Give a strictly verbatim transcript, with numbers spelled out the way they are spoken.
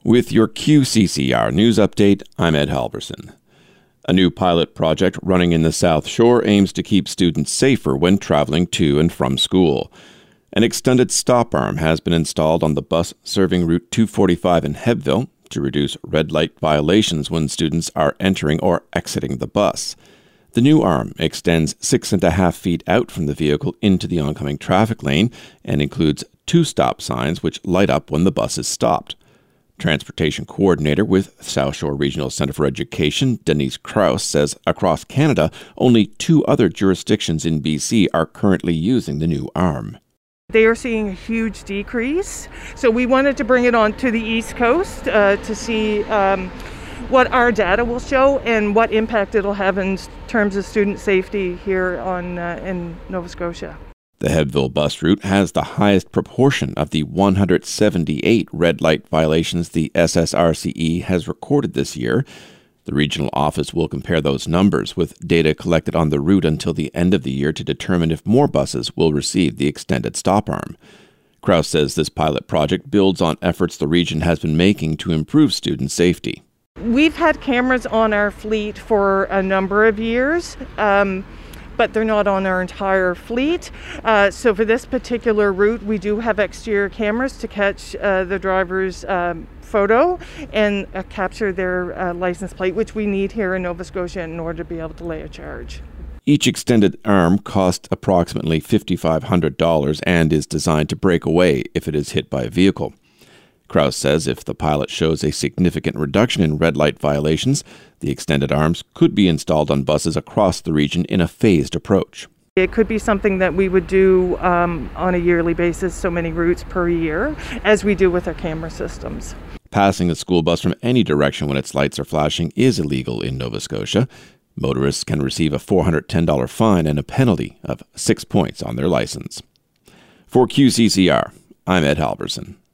With your Q C C R News Update, I'm Ed Halverson. A new pilot project running in the South Shore aims to keep students safer when traveling to and from school. An extended stop arm has been installed on the bus serving Route two forty-five in Hebbville to reduce red light violations when students are entering or exiting the bus. The new arm extends six and a half feet out from the vehicle into the oncoming traffic lane and includes two stop signs which light up when the bus is stopped. Transportation Coordinator with South Shore Regional Centre for Education, Denise Krause, says across Canada, only two other jurisdictions in B C are currently using the new arm. They are seeing a huge decrease, so we wanted to bring it on to the East Coast uh, to see um, what our data will show and what impact it'll have in terms of student safety here on uh, in Nova Scotia. The Hebbville bus route has the highest proportion of the one hundred seventy-eight red light violations the S S R C E has recorded this year. The regional office will compare those numbers with data collected on the route until the end of the year to determine if more buses will receive the extended stop arm. Krause says this pilot project builds on efforts the region has been making to improve student safety. We've had cameras on our fleet for a number of years. Um, but they're not on our entire fleet. Uh, so for this particular route, we do have exterior cameras to catch uh, the driver's um, photo and uh, capture their uh, license plate, which we need here in Nova Scotia in order to be able to lay a charge. Each extended arm costs approximately five thousand five hundred dollars and is designed to break away if it is hit by a vehicle. Krause says if the pilot shows a significant reduction in red light violations, the extended arms could be installed on buses across the region in a phased approach. It could be something that we would do um, on a yearly basis, so many routes per year, as we do with our camera systems. Passing a school bus from any direction when its lights are flashing is illegal in Nova Scotia. Motorists can receive a four hundred ten dollars fine and a penalty of six points on their license. For Q C C R, I'm Ed Halverson.